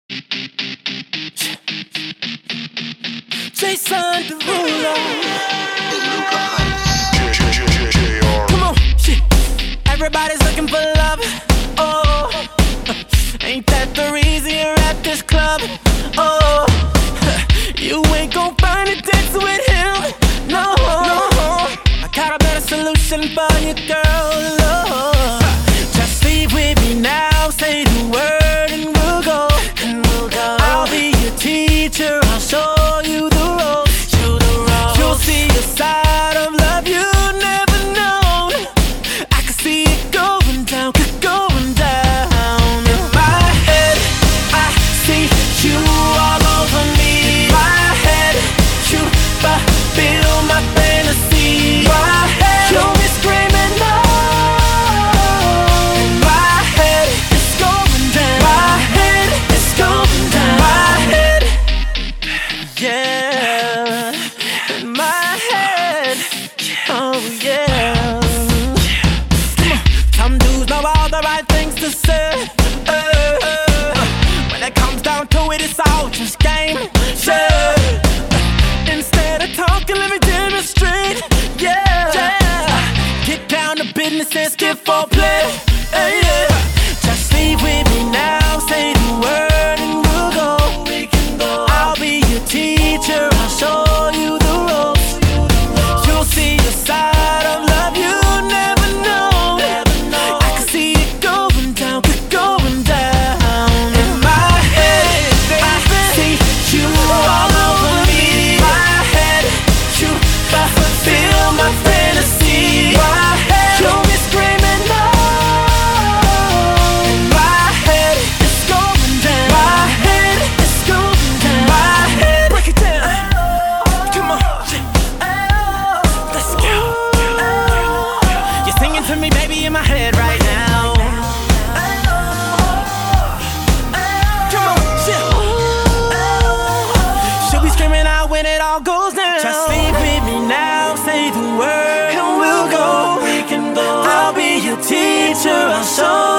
Jason Derulo. Come on, shit. Everybody's looking for love. Oh, ain't that the reason you're at this club? Oh, you ain't gon' find a dance with him. No, I got a better solution for you, girl. Oh, just leave with me now. Say the word and we'll go. I'll be your teacher. I'll show you the ropes. You'll see a side of love you never known. I can see it going down, going down. In my head, I see you all over me. My head, you fulfill my fantasy. My head, you'll be screaming no. In my head, it's going down. My head, it's going down. My head, yeah. In my head, oh yeah. Some dudes know all the right things to say. When it comes down to it, it's all just game. Instead of talking, let me demonstrate. Yeah. Get down to business and skip for play. Just leave with me now. Say the word and we'll go. I'll be your teacher. I'll show you the ropes. You'll see a side of love you never know. I can see it going down, going down. In my head, I see you all over me. My head, you fulfill my fantasy. My head, you'll be screaming no. In my head, it's going down. My head, it's going down. My head, break it down. Come on, let's go. You're singing to me, baby, in my head right now. Come on, she'll be screaming out when it all goes down. Just leave with me now, say the word and we'll go. I'll be your teacher, I'll show